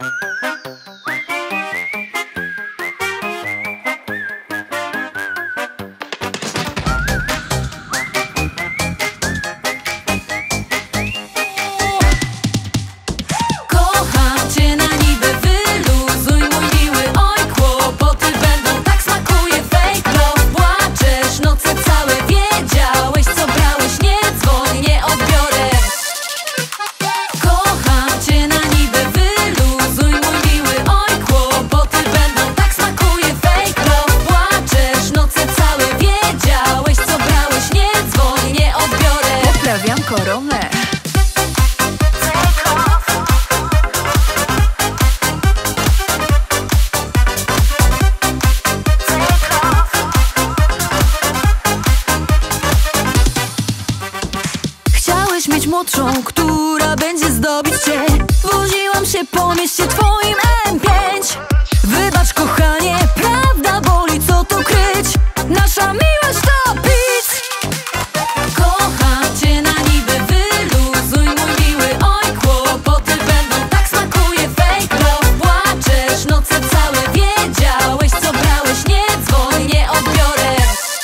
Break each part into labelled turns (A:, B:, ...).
A: Mieć młodszą, która będzie zdobić cię. Woziłam się po mieście twoim M5. Wybacz kochanie, prawda boli, co tu kryć. Nasza miłość to pic. Kocham cię na niby, wyluzuj mój miły. Oj, kłopoty będą, tak smakuje fake love. Płaczesz noce całe, wiedziałeś co brałeś. Nie dzwoń, nie odbiorę.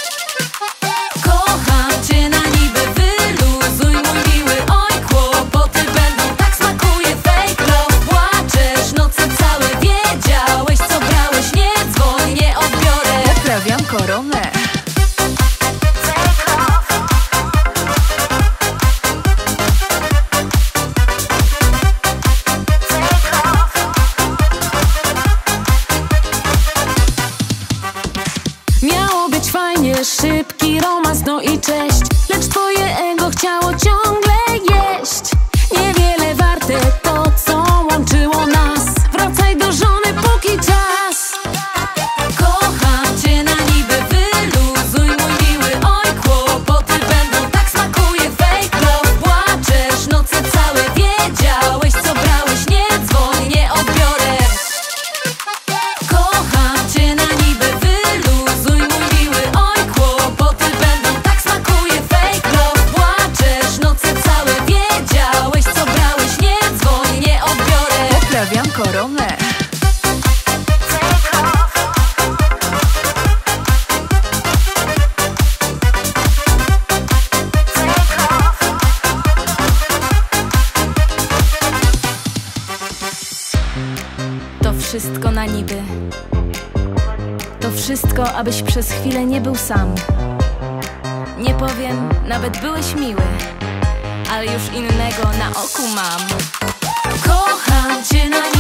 A: Kocham cię na niby, wyluzuj mój miły. Oj, kłopoty będą, tak smakuje fake love. Płaczesz noce całe, wiedziałeś co brałeś. Nie dzwoń, nie odbiorę. Poprawiam koronę. Miało być fajnie, szybki romans, no i cześć. Lecz twoje ego chciało ciągle jeść. Niewiele warte to, co łączyło nas. Wracaj do żony, póki czas. Kocham cię na niby, wyluzuj mój miły. Oj, kłopoty będą, tak smakuje fake love. Płaczesz noce całe, wiedziałeś co brałeś. Nie dzwoń, nie odbiorę. Kocham cię na niby, wyluzuj mój miły. Oj, kłopoty będą, tak smakuje fake love. Płaczesz noce całe, wiedziałeś co brałeś. Nie dzwoń, nie odbiorę. Poprawiam koronę. To wszystko na niby. To wszystko, abyś przez chwilę nie był sam. Nie powiem, nawet byłeś miły, ale już innego na oku mam. Kocham cię na